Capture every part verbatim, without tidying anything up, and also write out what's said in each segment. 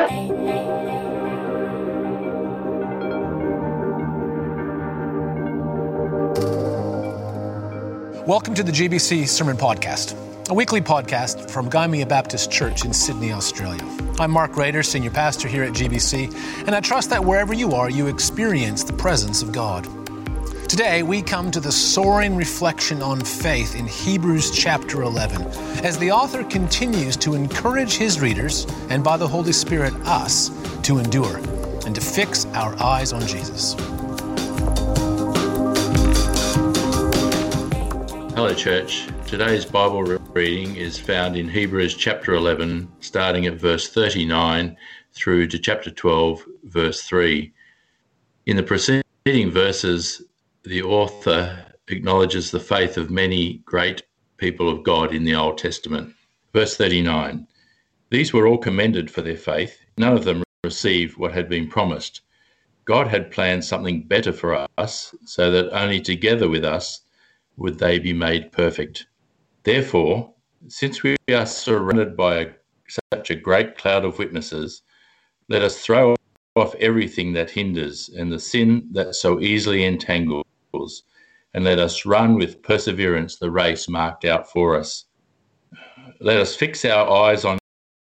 Welcome to the G B C Sermon Podcast, a weekly podcast from Gymea Baptist Church in Sydney, Australia. I'm Mark Rader, Senior Pastor here at G B C, and I trust that wherever you are, you experience the presence of God. Today, we come to the soaring reflection on faith in Hebrews chapter eleven, as the author continues to encourage his readers, and by the Holy Spirit, us, to endure and to fix our eyes on Jesus. Hello, church. Today's Bible reading is found in Hebrews chapter eleven, starting at verse thirty-nine through to chapter twelve, verse three. In the preceding verses, the author acknowledges the faith of many great people of God in the Old Testament. Verse thirty-nine, these were all commended for their faith. None of them received what had been promised. God had planned something better for us, so that only together with us would they be made perfect. Therefore, since we are surrounded by a, such a great cloud of witnesses, let us throw off everything that hinders and the sin that so easily entangles, and let us run with perseverance the race marked out for us. Let us fix our eyes on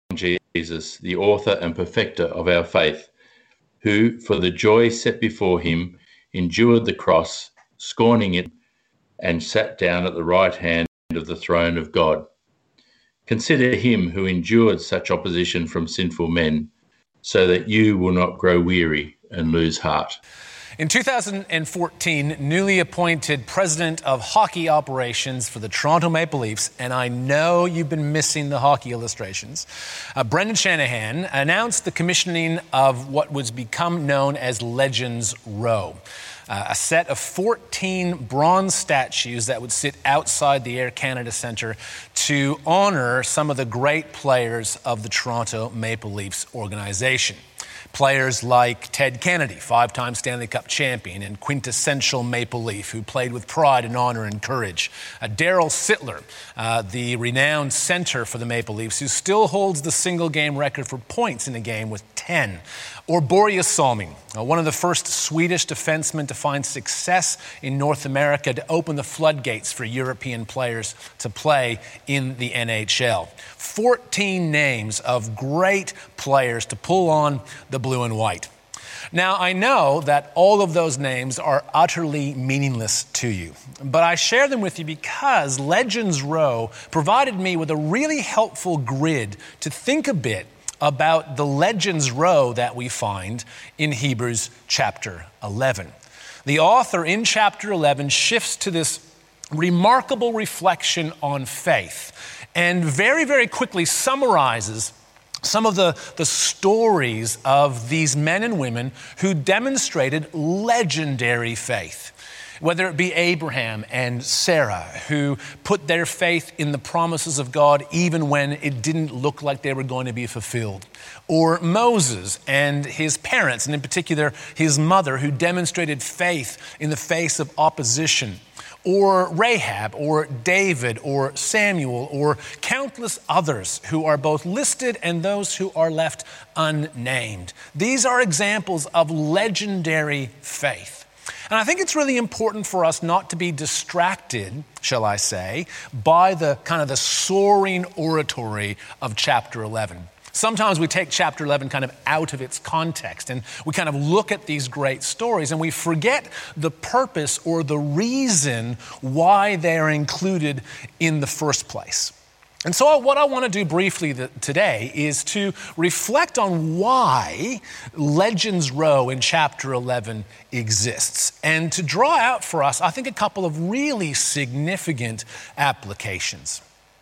Jesus, the author and perfecter of our faith, who, for the joy set before him, endured the cross, scorning it, and sat down at the right hand of the throne of God. Consider him who endured such opposition from sinful men, so that you will not grow weary and lose heart. In two thousand fourteen, newly appointed president of hockey operations for the Toronto Maple Leafs, and I know you've been missing the hockey illustrations, uh, Brendan Shanahan announced the commissioning of what was become known as Legends Row. Uh, a set of fourteen bronze statues that would sit outside the Air Canada Centre to honor some of the great players of the Toronto Maple Leafs organization. Players like Ted Kennedy, five-time Stanley Cup champion and quintessential Maple Leaf, who played with pride and honor and courage. Uh, Daryl Sittler, uh, the renowned center for the Maple Leafs, who still holds the single-game record for points in a game with ten. Or Börje Salming, uh, one of the first Swedish defensemen to find success in North America to open the floodgates for European players to play in the N H L. fourteen names of great players to pull on the blue and white. Now, I know that all of those names are utterly meaningless to you, but I share them with you because Legends Row provided me with a really helpful grid to think a bit about the Legends Row that we find in Hebrews chapter eleven. The author in chapter eleven shifts to this remarkable reflection on faith and very, very quickly summarizes some of the, the stories of these men and women who demonstrated legendary faith. Whether it be Abraham and Sarah, who put their faith in the promises of God even when it didn't look like they were going to be fulfilled. Or Moses and his parents, and in particular his mother, who demonstrated faith in the face of opposition. Or Rahab, or David, or Samuel, or countless others who are both listed and those who are left unnamed. These are examples of legendary faith. And I think it's really important for us not to be distracted, shall I say, by the kind of the soaring oratory of chapter eleven. Sometimes we take chapter eleven kind of out of its context and we kind of look at these great stories and we forget the purpose or the reason why they're included in the first place. And so what I want to do briefly th- today is to reflect on why Legends Row in chapter eleven exists and to draw out for us, I think, a couple of really significant applications.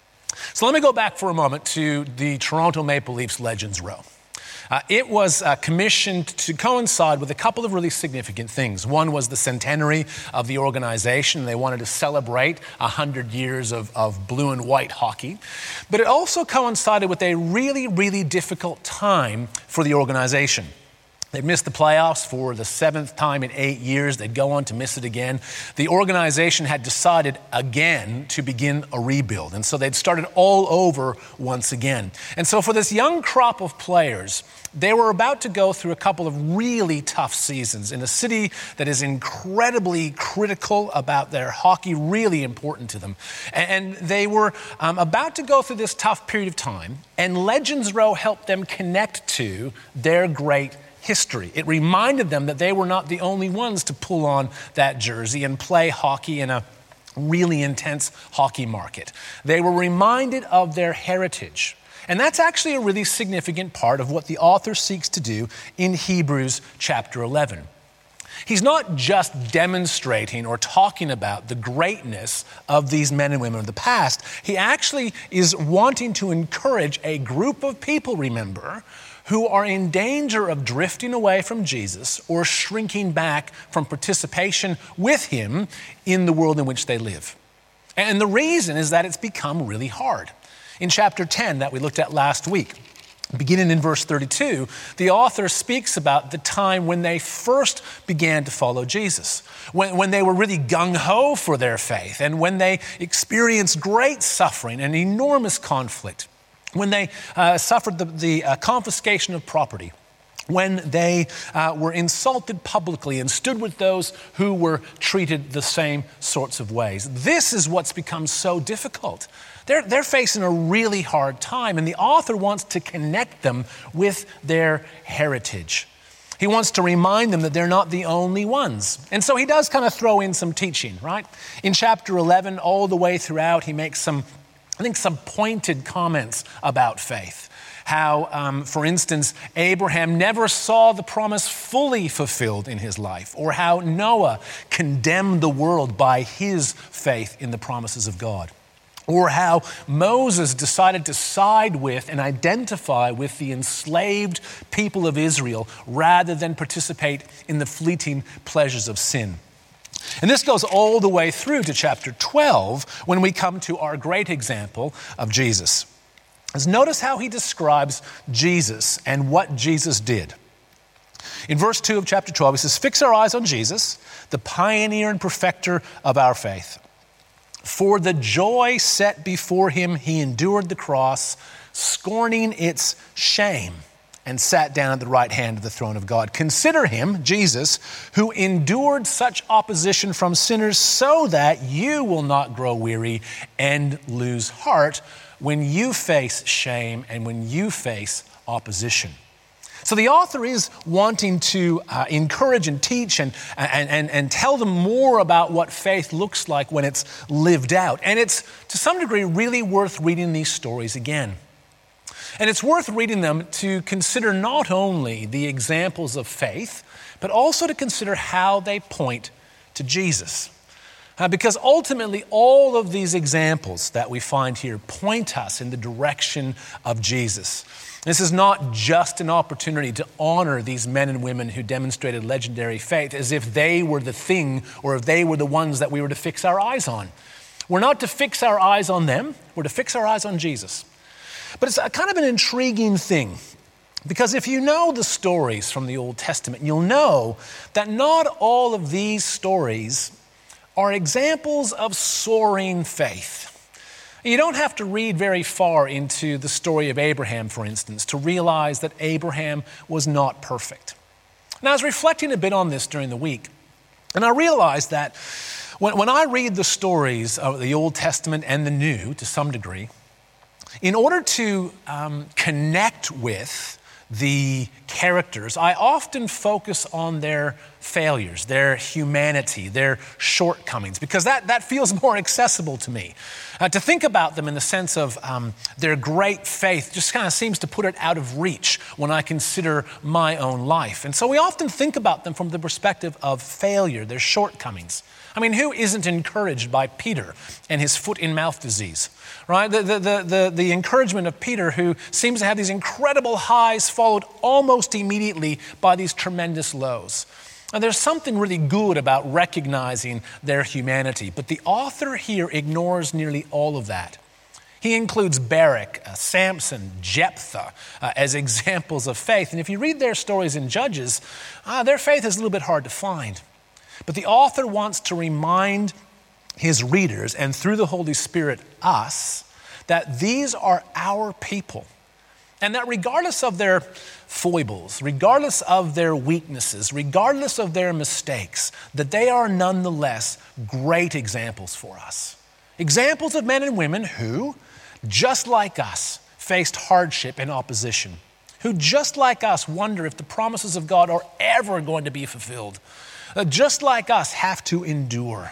So let me go back for a moment to the Toronto Maple Leafs Legends Row. Uh, it was uh, commissioned to coincide with a couple of really significant things. One was the centenary of the organization. They wanted to celebrate one hundred years of, of blue and white hockey. But it also coincided with a really, really difficult time for the organization. They'd missed the playoffs for the seventh time in eight years. They'd go on to miss it again. The organization had decided again to begin a rebuild. And so they'd started all over once again. And so for this young crop of players, they were about to go through a couple of really tough seasons in a city that is incredibly critical about their hockey, really important to them. And they were um, about to go through this tough period of time, and Legends Row helped them connect to their great history. It reminded them that they were not the only ones to pull on that jersey and play hockey in a really intense hockey market. They were reminded of their heritage. And that's actually a really significant part of what the author seeks to do in Hebrews chapter eleven. He's not just demonstrating or talking about the greatness of these men and women of the past. He actually is wanting to encourage a group of people, remember, who are in danger of drifting away from Jesus or shrinking back from participation with him in the world in which they live. And the reason is that it's become really hard. In chapter ten that we looked at last week, beginning in verse thirty-two, the author speaks about the time when they first began to follow Jesus, when, when they were really gung-ho for their faith, and when they experienced great suffering and enormous conflict, when they uh, suffered the, the uh, confiscation of property, when they uh, were insulted publicly and stood with those who were treated the same sorts of ways. This is what's become so difficult. They're, they're facing a really hard time, and the author wants to connect them with their heritage. He wants to remind them that they're not the only ones. And so he does kind of throw in some teaching, right? In chapter eleven, all the way throughout, he makes some, I think, some pointed comments about faith. How, um, for instance, Abraham never saw the promise fully fulfilled in his life, or how Noah condemned the world by his faith in the promises of God, or how Moses decided to side with and identify with the enslaved people of Israel rather than participate in the fleeting pleasures of sin. And this goes all the way through to chapter twelve when we come to our great example of Jesus. Let's notice how he describes Jesus and what Jesus did. In verse two of chapter twelve, he says, "Fix our eyes on Jesus, the pioneer and perfecter of our faith. For the joy set before him, he endured the cross, scorning its shame, and sat down at the right hand of the throne of God. Consider him, Jesus, who endured such opposition from sinners so that you will not grow weary and lose heart when you face shame and when you face opposition." So the author is wanting to uh, encourage and teach and, and, and, and tell them more about what faith looks like when it's lived out. And it's, to some degree, really worth reading these stories again. And it's worth reading them to consider not only the examples of faith, but also to consider how they point to Jesus. Uh, because ultimately, all of these examples that we find here point us in the direction of Jesus. This is not just an opportunity to honor these men and women who demonstrated legendary faith as if they were the thing or if they were the ones that we were to fix our eyes on. We're not to fix our eyes on them, we're to fix our eyes on Jesus. But it's a kind of an intriguing thing, because if you know the stories from the Old Testament, you'll know that not all of these stories are examples of soaring faith. You don't have to read very far into the story of Abraham, for instance, to realize that Abraham was not perfect. And I was reflecting a bit on this during the week, and I realized that when, when I read the stories of the Old Testament and the New, to some degree, in order to um, connect with the characters, I often focus on their failures, their humanity, their shortcomings, because that, that feels more accessible to me. Uh, to think about them in the sense of um, their great faith just kind of seems to put it out of reach when I consider my own life. And so we often think about them from the perspective of failure, their shortcomings. I mean, who isn't encouraged by Peter and his foot-in-mouth disease, right? The, the, the, the, the encouragement of Peter, who seems to have these incredible highs followed almost immediately by these tremendous lows. Now, there's something really good about recognizing their humanity, but the author here ignores nearly all of that. He includes Barak, uh, Samson, Jephthah uh, as examples of faith. And if you read their stories in Judges, uh, their faith is a little bit hard to find. But the author wants to remind his readers, and through the Holy Spirit, us, that these are our people. And that regardless of their foibles, regardless of their weaknesses, regardless of their mistakes, that they are nonetheless great examples for us. Examples of men and women who, just like us, faced hardship and opposition, who just like us wonder if the promises of God are ever going to be fulfilled, uh, just like us have to endure.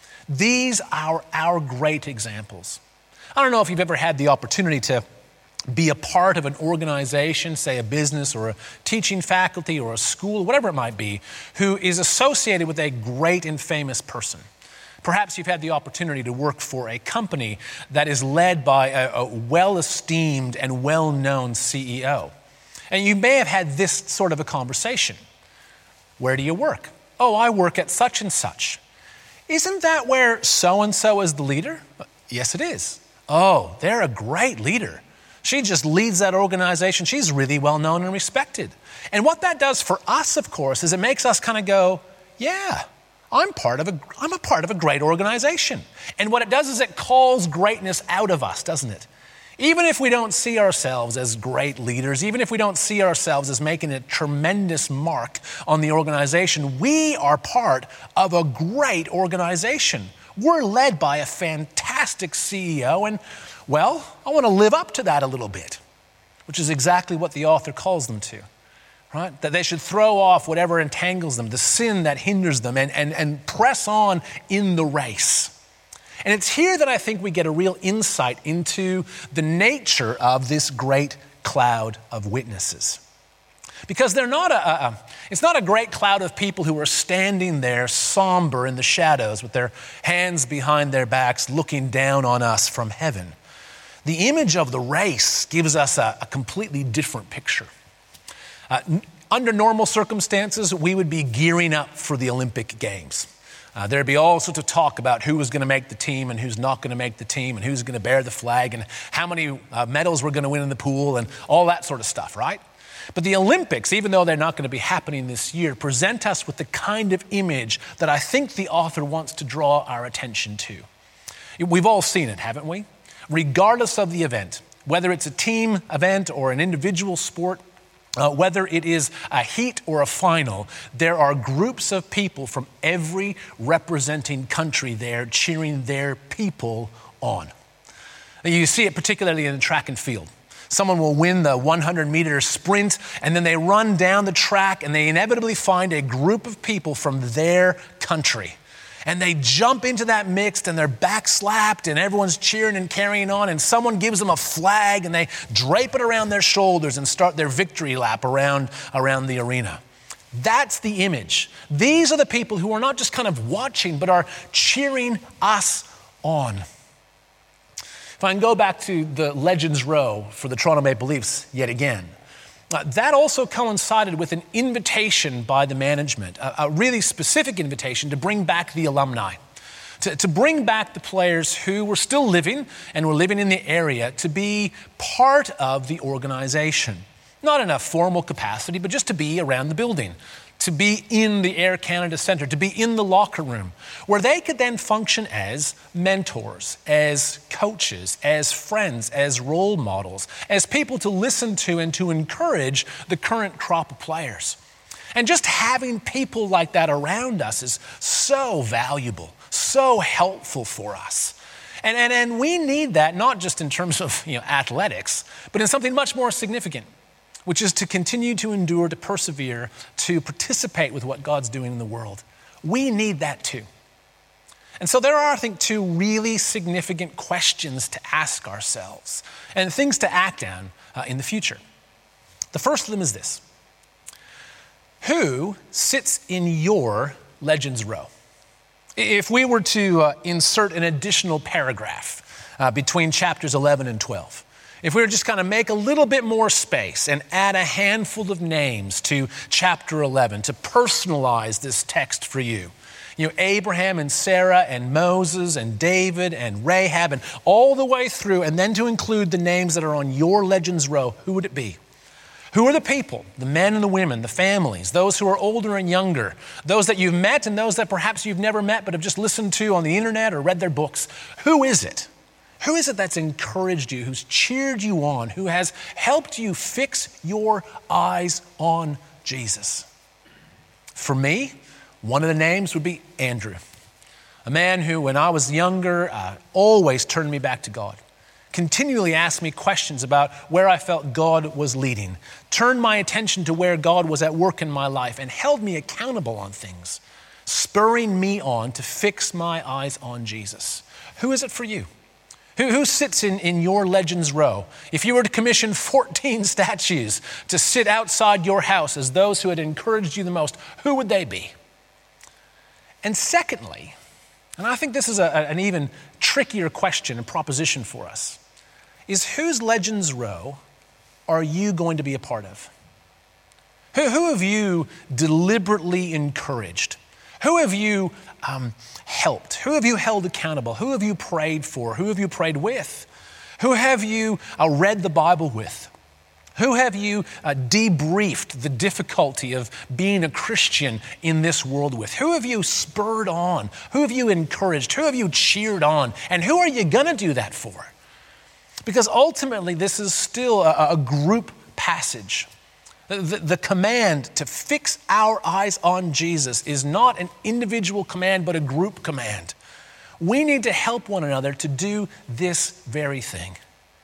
These are our great examples. I don't know if you've ever had the opportunity to be a part of an organization, say a business or a teaching faculty or a school, whatever it might be, who is associated with a great and famous person. Perhaps you've had the opportunity to work for a company that is led by a, a well-esteemed and well-known C E O. And you may have had this sort of a conversation. Where do you work? Oh, I work at such and such. Isn't that where so-and-so is the leader? Yes, it is. Oh, they're a great leader. She just leads that organization. She's really well known and respected. And what that does for us, of course, is it makes us kind of go, yeah, I'm part of a, I'm a part of a great organization. And what it does is it calls greatness out of us, doesn't it? Even if we don't see ourselves as great leaders, even if we don't see ourselves as making a tremendous mark on the organization, we are part of a great organization. We're led by a fantastic C E O, and, well, I want to live up to that a little bit, which is exactly what the author calls them to. Right? That they should throw off whatever entangles them, the sin that hinders them, and, and, and press on in the race. And it's here that I think we get a real insight into the nature of this great cloud of witnesses. Because they're not a, a, it's not a great cloud of people who are standing there somber in the shadows with their hands behind their backs looking down on us from heaven. The image of the race gives us a, a completely different picture. Uh, n- under normal circumstances, we would be gearing up for the Olympic Games. Uh, there'd be all sorts of talk about who was going to make the team and who's not going to make the team and who's going to bear the flag and how many uh, medals we're going to win in the pool and all that sort of stuff, right? But the Olympics, even though they're not going to be happening this year, present us with the kind of image that I think the author wants to draw our attention to. We've all seen it, haven't we? Regardless of the event, whether it's a team event or an individual sport, Uh, whether it is a heat or a final, there are groups of people from every representing country there cheering their people on. You see it particularly in the track and field. Someone will win the hundred meter sprint, and then they run down the track, and they inevitably find a group of people from their country. And they jump into that mix, and they're backslapped, and everyone's cheering and carrying on, and someone gives them a flag, and they drape it around their shoulders and start their victory lap around, around the arena. That's the image. These are the people who are not just kind of watching, but are cheering us on. If I can go back to the Legends Row for the Toronto Maple Leafs yet again, Uh, that also coincided with an invitation by the management, a, a really specific invitation to bring back the alumni, to, to bring back the players who were still living and were living in the area to be part of the organization. Not in a formal capacity, but just to be around the building, to be in the Air Canada Centre, to be in the locker room, where they could then function as mentors, as coaches, as friends, as role models, as people to listen to and to encourage the current crop of players. And just having people like that around us is so valuable, so helpful for us. And, and, and we need that not just in terms of, you know, athletics, but in something much more significant, which is to continue to endure, to persevere, to participate with what God's doing in the world. We need that too. And so there are, I think, two really significant questions to ask ourselves and things to act on uh, in the future. The first of them is this: who sits in your Legends Row? If we were to uh, insert an additional paragraph uh, between chapters eleven and twelve, if we were just kind of make a little bit more space and add a handful of names to chapter eleven to personalize this text for you, You know, Abraham and Sarah and Moses and David and Rahab and all the way through, and then to include the names that are on your Legends row, who would it be? Who are the people, the men and the women, the families, those who are older and younger, those that you've met and those that perhaps you've never met but have just listened to on the internet or read their books? Who is it? Who is it that's encouraged you, who's cheered you on, who has helped you fix your eyes on Jesus? For me, one of the names would be Andrew, a man who, when I was younger, uh, always turned me back to God, continually asked me questions about where I felt God was leading, turned my attention to where God was at work in my life, and held me accountable on things, spurring me on to fix my eyes on Jesus. Who is it for you? Who, who sits in, in your Legends row? If you were to commission fourteen statues to sit outside your house as those who had encouraged you the most, who would they be? And secondly, and I think this is a, an even trickier question and proposition for us, is whose Legends row are you going to be a part of? Who, who have you deliberately encouraged? Who have you um, helped? Who have you held accountable? Who have you prayed for? Who have you prayed with? Who have you uh, read the Bible with? Who have you uh, debriefed the difficulty of being a Christian in this world with? Who have you spurred on? Who have you encouraged? Who have you cheered on? And who are you going to do that for? Because ultimately, this is still a, a group passage. The, the, the command to fix our eyes on Jesus is not an individual command, but a group command. We need to help one another to do this very thing.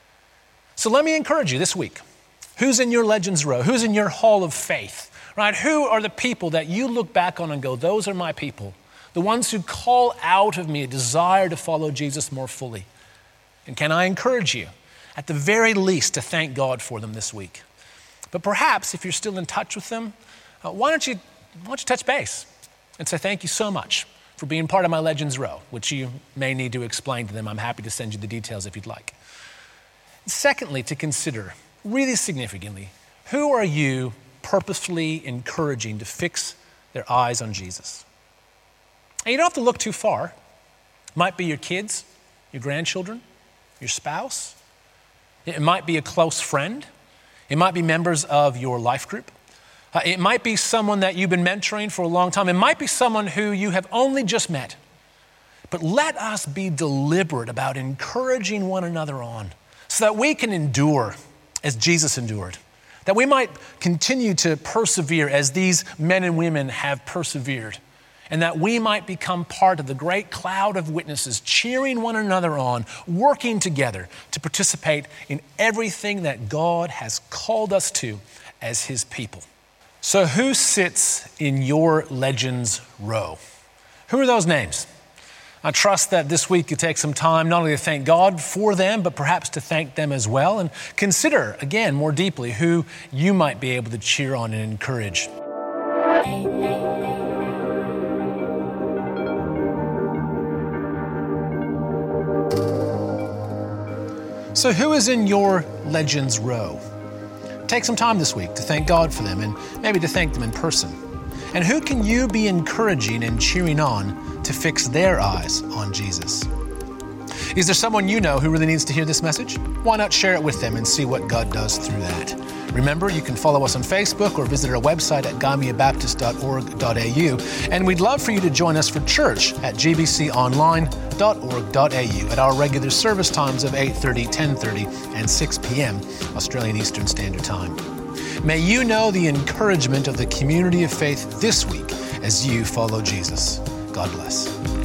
So let me encourage you this week. Who's in your Legends row? Who's in your hall of faith, right? Who are the people that you look back on and go, those are my people, the ones who call out of me a desire to follow Jesus more fully? And can I encourage you, at the very least, to thank God for them this week? But perhaps if you're still in touch with them, uh, why don't you why don't you touch base and say thank you so much for being part of my Legends row, which you may need to explain to them. I'm happy to send you the details if you'd like. Secondly, to consider, really significantly, who are you purposefully encouraging to fix their eyes on Jesus? And you don't have to look too far. It might be your kids, your grandchildren, your spouse. It might be a close friend. It might be members of your life group. Uh, it might be someone that you've been mentoring for a long time. It might be someone who you have only just met. But let us be deliberate about encouraging one another on so that we can endure as Jesus endured, that we might continue to persevere as these men and women have persevered, and that we might become part of the great cloud of witnesses, cheering one another on, working together to participate in everything that God has called us to as His people. So who sits in your Legends row? Who are those names? I trust that this week you take some time not only to thank God for them, but perhaps to thank them as well, and consider, again, more deeply who you might be able to cheer on and encourage. So who is in your Legends row? Take some time this week to thank God for them and maybe to thank them in person. And who can you be encouraging and cheering on to fix their eyes on Jesus? Is there someone you know who really needs to hear this message? Why not share it with them and see what God does through that? Remember, you can follow us on Facebook or visit our website at gymea baptist dot org dot a u. And we'd love for you to join us for church at g b c online dot org dot a u at our regular service times of eight thirty, ten thirty, and six p.m. Australian Eastern Standard Time. May you know the encouragement of the community of faith this week as you follow Jesus. God bless.